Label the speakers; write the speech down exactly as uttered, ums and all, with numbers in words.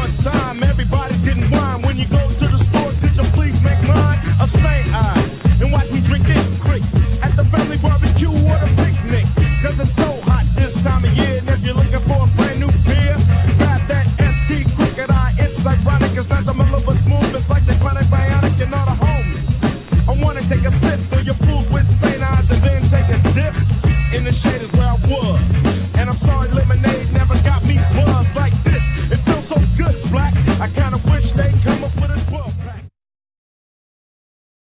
Speaker 1: one time, everybody's getting wine. When you go to the store, could you please make mine a Saint Eyes and watch me drink it quick at the family barbecue or the picnic? Cause it's so hot this time of year, and if you're looking for a brand new beer, grab that S T Cricket Eye. It's ironic, it's not the Malibus